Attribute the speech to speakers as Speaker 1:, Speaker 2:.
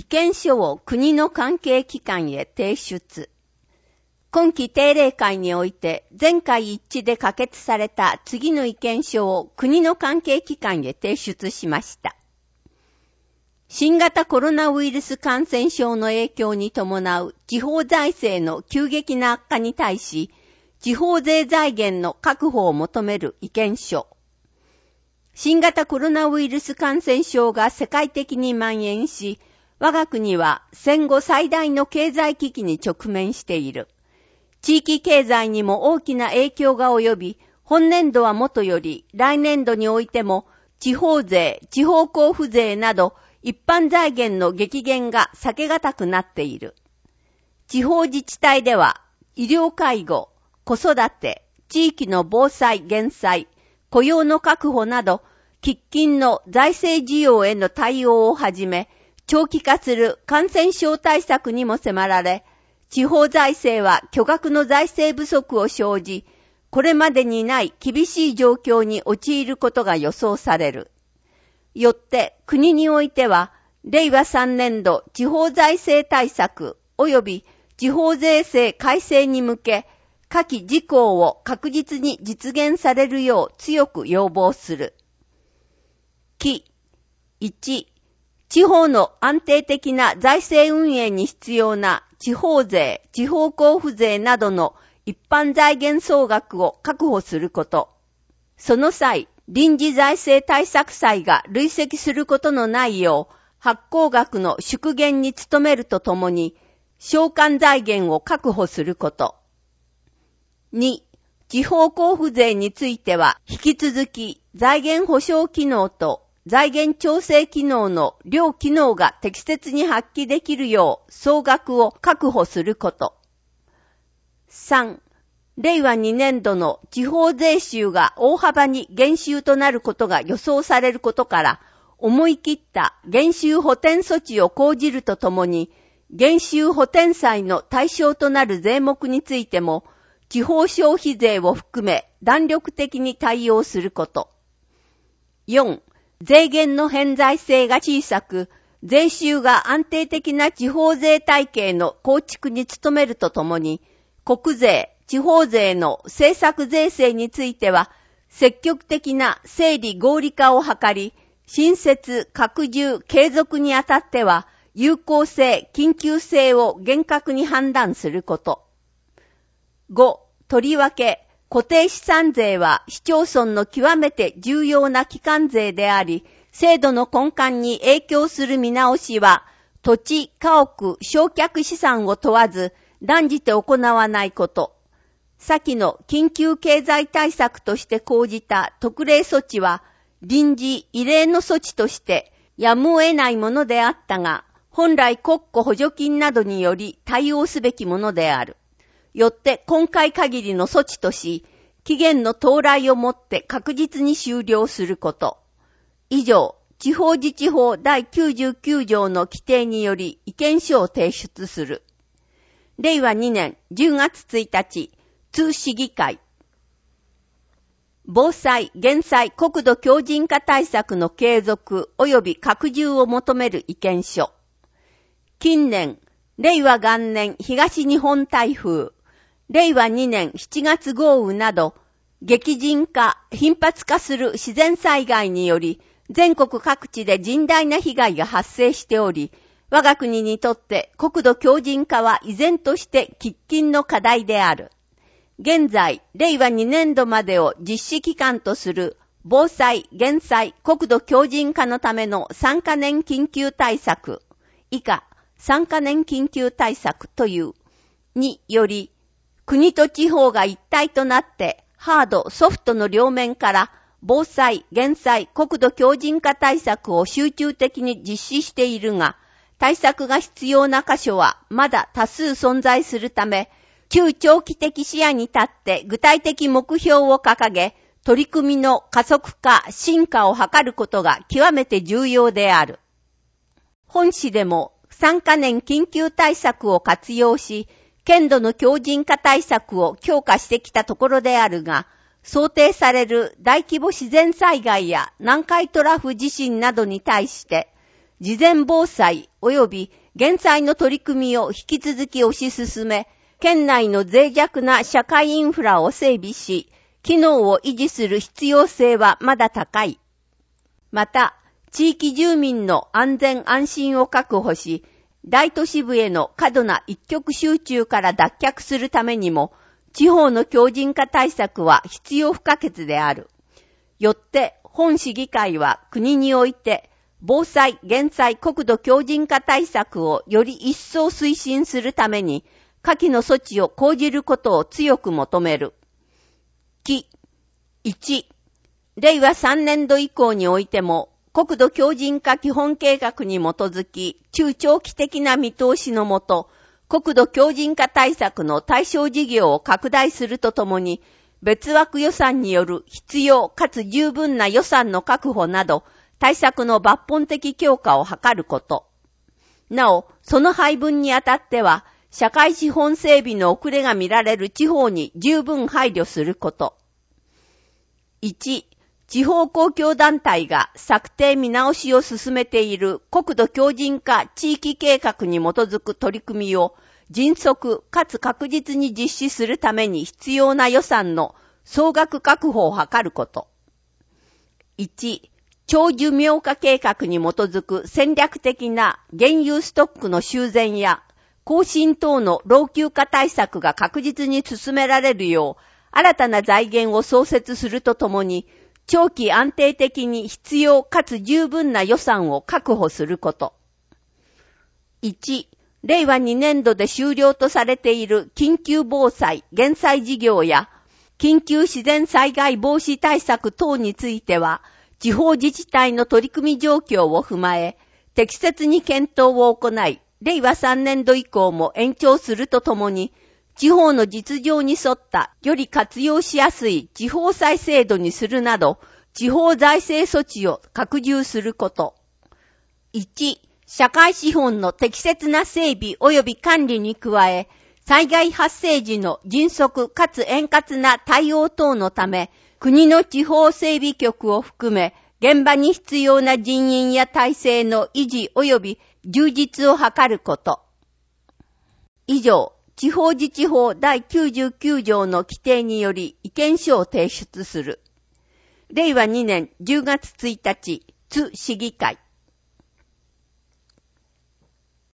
Speaker 1: 見書を国の関係機関へ提出。今期定例会において全会一致で可決された次の意見書を国の関係機関へ提出しました。新型コロナウイルス感染症の影響に伴う地方財政の急激な悪化に対し、地方税財源の確保を求める意見書。新型コロナウイルス感染症が世界的に蔓延し、我が国は戦後最大の経済危機に直面している。地域経済にも大きな影響が及び、本年度はもとより来年度においても地方税、地方交付税など一般財源の激減が避けがたくなっている。地方自治体では医療介護、子育て、地域の防災減災、雇用の確保など喫緊の財政需要への対応をはじめ、長期化する感染症対策にも迫られ、地方財政は巨額の財政不足を生じ、これまでにない厳しい状況に陥ることが予想される。よって国においては、令和3年度地方財政対策及び地方税制改正に向け、下記事項を確実に実現されるよう強く要望する。1、地方の安定的な財政運営に必要な地方税、地方交付税などの一般財源総額を確保すること。その際、臨時財政対策債が累積することのないよう、発行額の縮減に努めるとともに、償還財源を確保すること。2、地方交付税については、引き続き財源保障機能と財源調整機能の両機能が適切に発揮できるよう総額を確保すること。3、令和2年度の地方税収が大幅に減収となることが予想されることから、思い切った減収補填措置を講じるとともに、減収補填債の対象となる税目についても、地方消費税を含め弾力的に対応すること。4、税源の偏在性が小さく、税収が安定的な地方税体系の構築に努めるとともに、国税、地方税の政策税制については、積極的な整理合理化を図り、新設、拡充、継続にあたっては、有効性、緊急性を厳格に判断すること。5、とりわけ、固定資産税は市町村の極めて重要な基幹税であり、制度の根幹に影響する見直しは、土地、家屋、償却資産を問わず、断じて行わないこと。先の緊急経済対策として講じた特例措置は、臨時異例の措置としてやむを得ないものであったが、本来国庫補助金などにより対応すべきものである。よって今回限りの措置とし、期限の到来をもって確実に終了すること。以上、地方自治法第99条の規定により意見書を提出する。令和2年10月1日、通市議会。防災・減災・国土強靭化対策の継続及び拡充を求める意見書。近年、令和元年東日本台風、令和2年7月豪雨など、激甚化、頻発化する自然災害により、全国各地で甚大な被害が発生しており、我が国にとって国土強靭化は依然として喫緊の課題である。現在、令和2年度までを実施期間とする防災・減災・国土強靭化のための3カ年緊急対策、以下3カ年緊急対策というにより、国と地方が一体となってハード・ソフトの両面から防災・減災・国土強靭化対策を集中的に実施しているが、対策が必要な箇所はまだ多数存在するため、中長期的視野に立って具体的目標を掲げ、取り組みの加速化、進化を図ることが極めて重要である。本市でも3カ年緊急対策を活用し、県土の強靭化対策を強化してきたところであるが、想定される大規模自然災害や南海トラフ地震などに対して、 事前防災及び減災の取り組みを引き続き推し進め、県内の脆弱な社会インフラを整備し、機能を維持する必要性はまだ高い。また、地域住民の安全安心を確保し、大都市部への過度な一極集中から脱却するためにも、地方の強靭化対策は必要不可欠である。よって、本市議会は国において、防災・減災・国土強靭化対策をより一層推進するために、下記の措置を講じることを強く求める。1、令和3年度以降においても、国土強靭化基本計画に基づき、中長期的な見通しのもと、国土強靭化対策の対象事業を拡大するとともに、別枠予算による必要かつ十分な予算の確保など、対策の抜本的強化を図ること。なお、その配分にあたっては、社会資本整備の遅れが見られる地方に十分配慮すること。1、地方公共団体が策定見直しを進めている国土強靭化地域計画に基づく取り組みを迅速かつ確実に実施するために必要な予算の総額確保を図ること。1、長寿命化計画に基づく戦略的な現有ストックの修繕や更新等の老朽化対策が確実に進められるよう新たな財源を創設するとともに長期安定的に必要かつ十分な予算を確保すること。1、令和2年度で終了とされている緊急防災・減災事業や緊急自然災害防止対策等については、地方自治体の取り組み状況を踏まえ、適切に検討を行い、令和3年度以降も延長するとともに、地方の実情に沿ったより活用しやすい地方債制度にするなど、地方財政措置を拡充すること。1、社会資本の適切な整備及び管理に加え、災害発生時の迅速かつ円滑な対応等のため、国の地方整備局を含め、現場に必要な人員や体制の維持及び充実を図ること。以上、地方自治法第99条の規定により意見書を提出する。令和2年10月1日、津市議会。